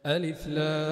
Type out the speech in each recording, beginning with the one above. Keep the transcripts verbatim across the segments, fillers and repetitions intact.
ألف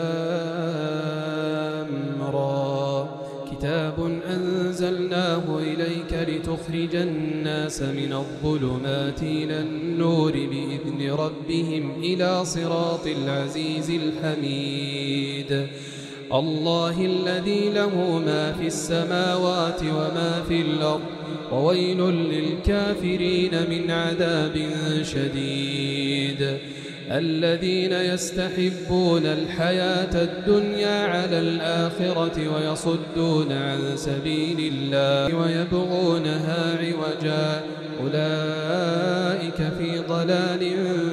لام را كتاب أنزلناه إليك لتخرج الناس من الظلمات إلى النور بإذن ربهم إلى صراط العزيز الحميد الله الذي له ما في السماوات وما في الأرض وويل للكافرين من عذاب شديد الذين يستحبون الحياة الدنيا على الآخرة ويصدون عن سبيل الله ويبغونها عوجا أولئك في ضلال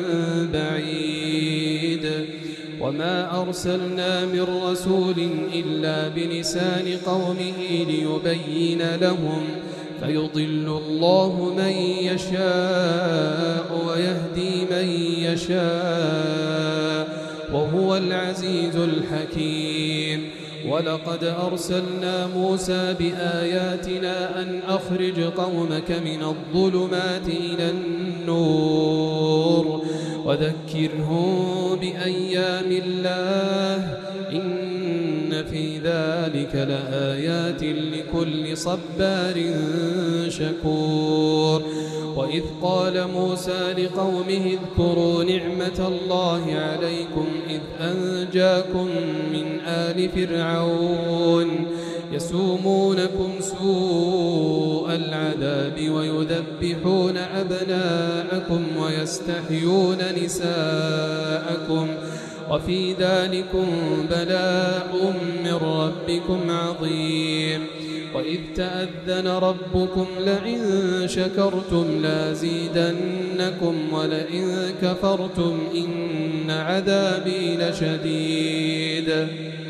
بعيد وما أرسلنا من رسول إلا بلسان قومه ليبين لهم فيضل الله من يشاء ويهدي من يشاء وهو العزيز الحكيم ولقد أرسلنا موسى بآياتنا أن أخرج قومك من الظلمات إلى النور وذكرهم بأيام الله إن في ذلك لآيات لكل صبار شكور وإذ قال موسى لقومه اذكروا نعمة الله عليكم إذ أنجاكم من آل فرعون يسومونكم سوء العذاب ويذبحون أبناءكم ويستحيون نساءكم وفي ذلكم بلاء من ربكم عظيم وإذ تأذن ربكم لئن شكرتم لازيدنكم ولئن كفرتم إن عذابي لشديد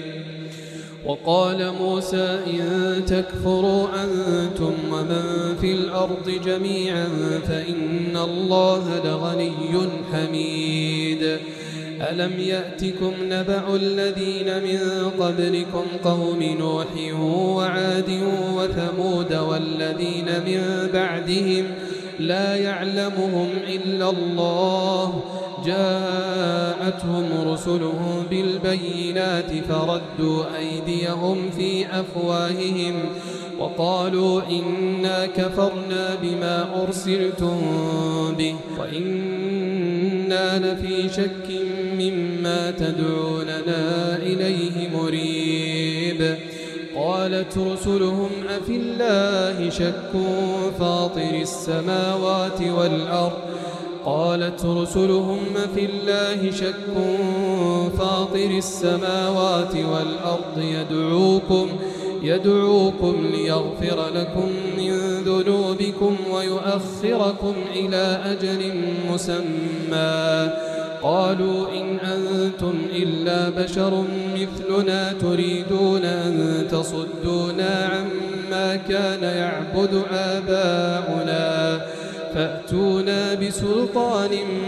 وقال موسى إن تكفروا أنتم ومن في الأرض جميعا فإن الله لغني حميد ألم يأتكم نبأ الذين من قبلكم قوم نوح وعاد وثمود والذين من بعدهم لا يعلمهم إلا الله جاءتهم رسلهم بالبينات فردوا أيديهم في أفواههم وقالوا إنا كفرنا بما أرسلتم به وإنا لفي شك مما تدعوننا إليه مريب قالت رسلهم أفي الله شك فاطر السماوات والأرض قالت رسلهم في الله شك فاطر السماوات والأرض يدعوكم يدعوكم ليغفر لكم من ذنوبكم ويؤخركم إلى أجل مسمى قالوا إن أنتم إلا بشر مثلنا تريدون أن تصدونا عما كان يعبد آباؤنا فأتونا بسلطان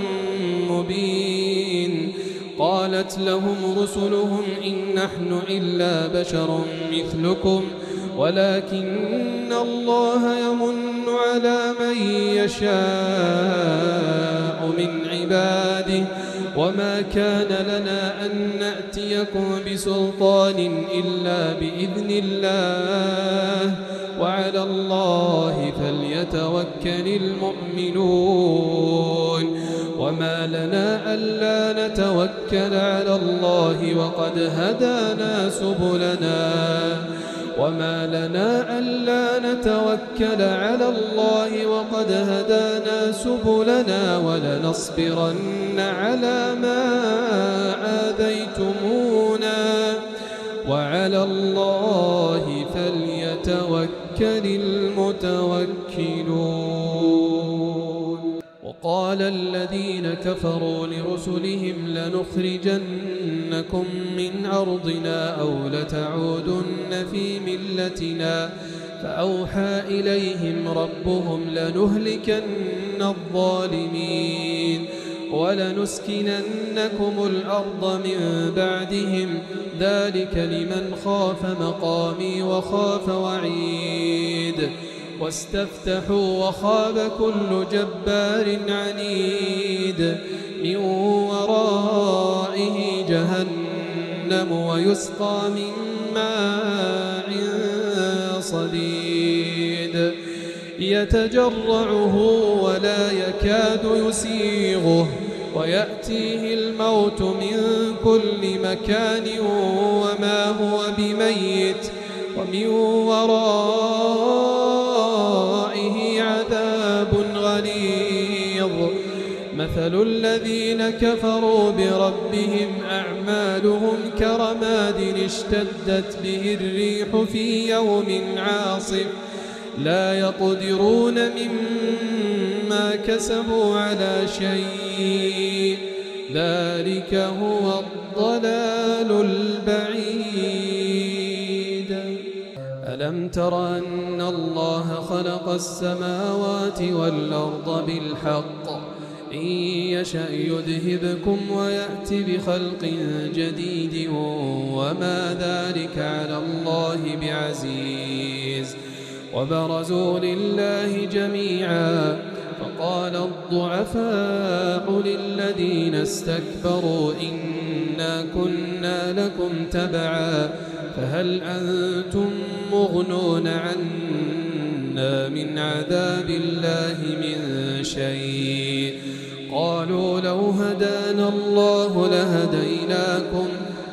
مبين قالت لهم رسلهم إن نحن إلا بشر مثلكم ولكن الله يمن على من يشاء من عباده وما كان لنا أن نأتيكم بسلطان إلا بإذن الله وعلى الله فليتوكل المؤمنون وما لنا ألا نتوكل على الله وقد هدانا سبلنا وما لنا ألا نتوكل على الله وقد هدانا سبلنا ولنصبرن على ما آذيتمونا وعلى الله فليتوكل المتوكلون وقال الذين كفروا لرسلهم لنخرجنكم من أرضنا أو لتعودن في ملتنا فأوحى إليهم ربهم لنهلكن الظالمين ولنسكننكم الأرض من بعدهم ذلك لمن خاف مقامي وخاف وعيد واستفتحوا وخاب كل جبار عنيد من ورائه جهنم ويسقى من ماء صديد يتجرعه ولا يكاد يسيغه ويأتيه الموت من كل مكان وما هو بميت ومن ورائه عذاب غليظ. مثل الذين كفروا بربهم أعمالهم كرماد اشتدت به الريح في يوم عاصف لا يقدرون مما كسبوا على شيء ذلك هو الضلال البعيد. ألم تر أن الله خلق السماوات والأرض بالحق إن يشأ يذهبكم ويأت بخلق جديد وما ذلك على الله بعزيز. وبرزوا لله جميعا فقال الضعفاء للذين استكبروا إنا كنا لكم تبعا فهل أنتم مغنون عنا من عذاب الله من شيء قالوا لو هدانا الله لهديناكم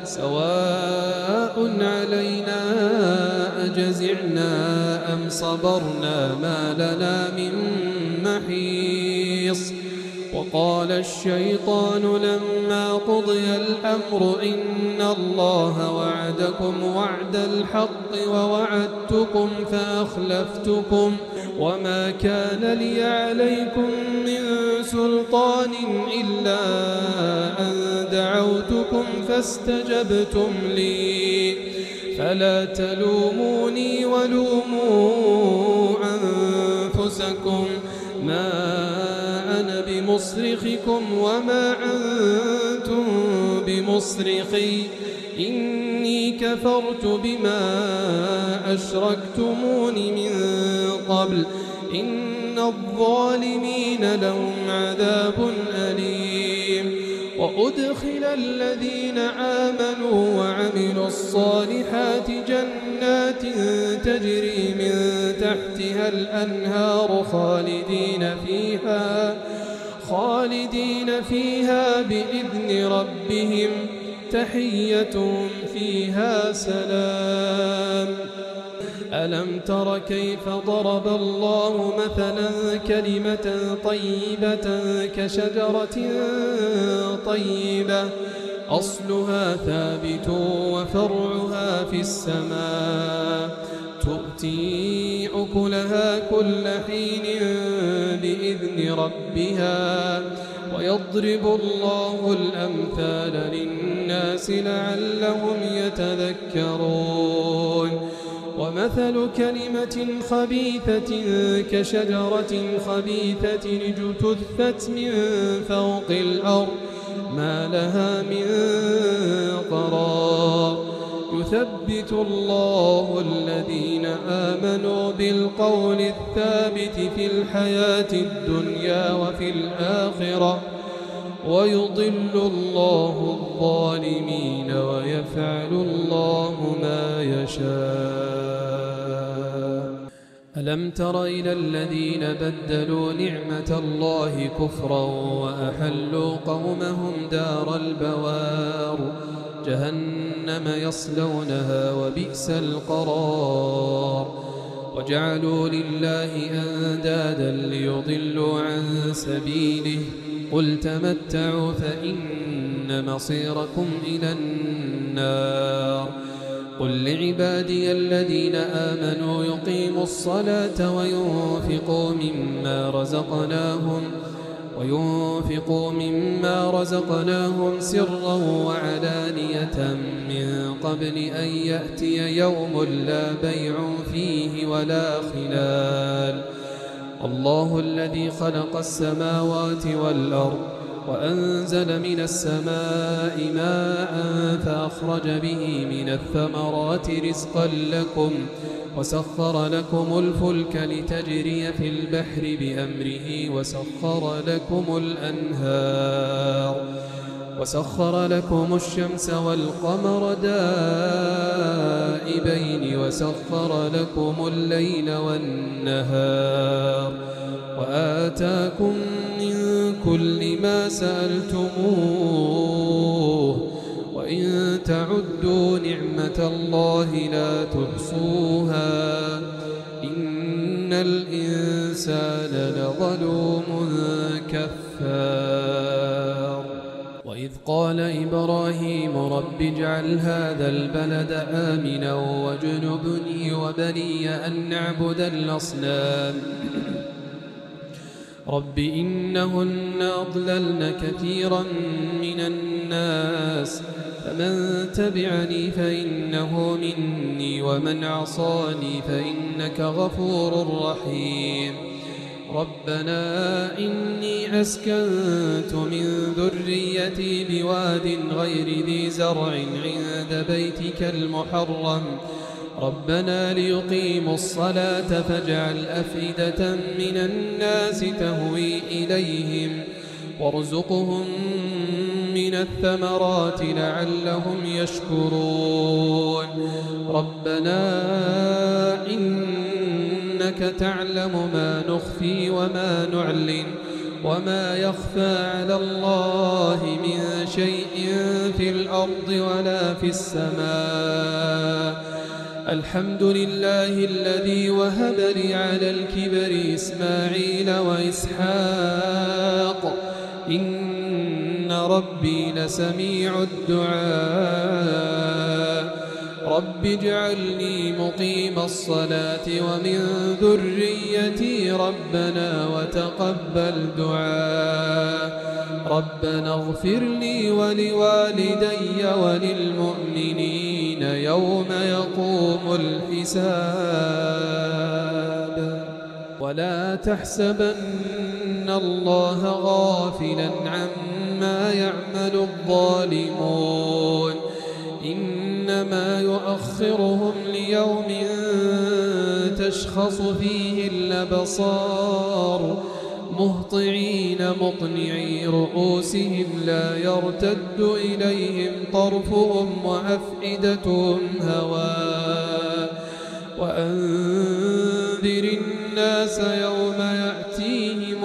سواء علينا أجزعنا أم صبرنا ما لنا من محيص. وقال الشيطان لما قضي الأمر إن الله وعدكم وعد الحق ووعدتكم فأخلفتكم وما كان لي عليكم من سلطان إلا أن دعوتكم فاستجبتم لي فلا تلوموني ولوموا أنفسكم ما أنا بمصرخكم وما أنتم بمصرخي إني كفرت بما أشركتمون من قبل إن الظالمين لهم عذاب أليم. وأدخل الذين آمنوا وعملوا الصالحات جنات تجري من تحتها الأنهار خالدين فيها خالدين فيها بإذن ربهم تحيتهم فيها سلام. ألم تر كيف ضرب الله مثلا كلمة طيبة كشجرة طيبة أصلها ثابت وفرعها في السماء تؤتي أكلها كل حين بإذن ربها ويضرب الله الأمثال للناس لعلهم يتذكرون. ومثل كلمة خبيثة كشجرة خبيثة اجتثت من فوق الأرض ما لها من قرار يثبت الله الذين آمنوا بالقول الثابت في الحياة الدنيا وفي الآخرة ويضل الله الظالمين ويفعل الله ما يشاء. ألم تر إلى الذين بدلوا نعمة الله كفرا وأحلوا قومهم دار البوار جهنم يصلونها وبئس القرار وجعلوا لله أندادا ليضلوا عن سبيله قل تمتعوا فإن مصيركم إلى النار. قل لعبادي الذين آمنوا يقيموا الصلاة وينفقوا مما رزقناهم وينفقوا مما رزقناهم سرا وعلانية من قبل أن يأتي يوم لا بيع فيه ولا خلال. الله الذي خلق السماوات والأرض وأنزل من السماء ماء فأخرج به من الثمرات رزقا لكم وسخر لكم الفلك لتجري في البحر بأمره وسخر لكم الأنهار وسخر لكم الشمس والقمر دائبين وسخر لكم الليل والنهار وآتاكم من كل ما سألتموه وإن تعدوا نعمة الله لا تحصوها إن الإنسان لظلوم كفار. وإذ قال إبراهيم رب اجعل هذا البلد آمنا واجنبني وبني أن نعبد الأصنام رب إنهن أضللن كثيرا من الناس فمن تبعني فإنه مني ومن عصاني فإنك غفور رحيم. ربنا إني أسكنت من ذريتي بواد غير ذي زرع عند بيتك المحرم ربنا ليقيموا الصلاة فاجعل أفئدة من الناس تهوي إليهم وارزقهم من الثمرات لعلهم يشكرون. ربنا إنك تعلم ما نخفي وما نعلن وما يخفى على الله من شيء في الأرض ولا في السماء. الحمد لله الذي وهب لي على الكبر إسماعيل وإسحاق إن ربي لسميع الدعاء. رب اجعلني مقيم الصلاة ومن ذريتي ربنا وتقبل دعاء. ربنا اغفر لي ولوالدي وللمؤمنين يوم يقوم الحساب. ولا تحسبن الله غافلا عما يعمل الظالمون إنما يؤخرهم ليوم تشخص فيه الأبصار مهطعين مقنعي رؤوسهم لا يرتد إليهم طرفهم وأفئدتهم هواء. وأنذر الناس يوم يأتيهم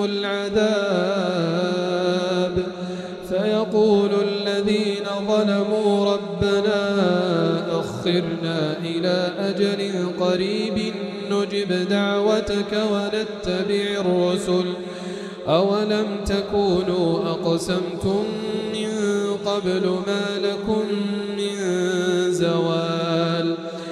العذاب فيقول الذين ظلموا ربنا أخرنا إلى أجل قريب نجب دعوتك ونتبع الرسل أولم تكونوا أقسمتم من قبل ما لكم من زوال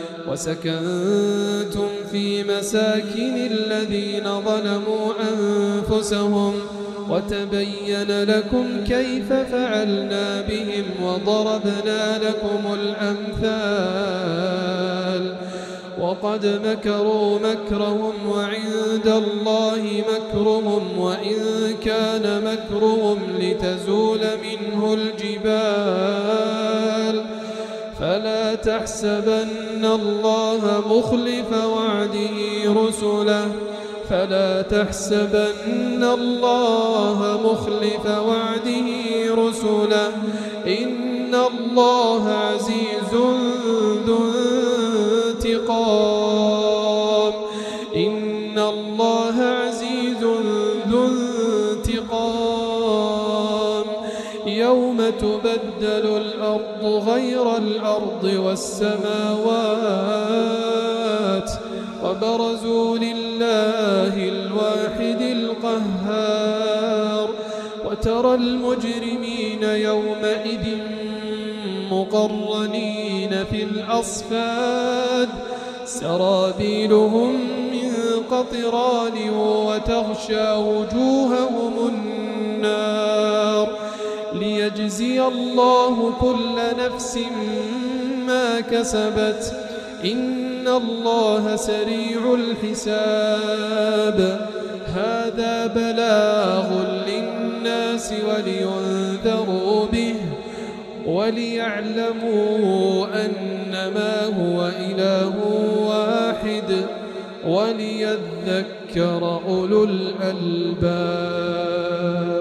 وسكنتم في مساكن الذين ظلموا أنفسهم وتبين لكم كيف فعلنا بهم وضربنا لكم الأمثال وقد مكروا مكرهم وعند الله مكرهم وإن كان مكرهم لتزول منه الجبال فلا تحسبن الله مخلف وعده رسله فلا تحسبن الله مخلف وعده رسله إن الله عزيز ذو انتقام إن الله عزيز ذو انتقام يوم تبدل الأرض غير الأرض والسماوات وبرزوا لله الواحد القهار وترى المجرمين يومئذ مقرنين في الأصفاد سرابيلهم من قطران وتغشى وجوههم النار ليجزي الله كل نفس ما كسبت إن الله سريع الحساب هذا بلاغ للناس ولينذروا به وليعلموا أنما هو إله واحد وليذكر أولو الألباب.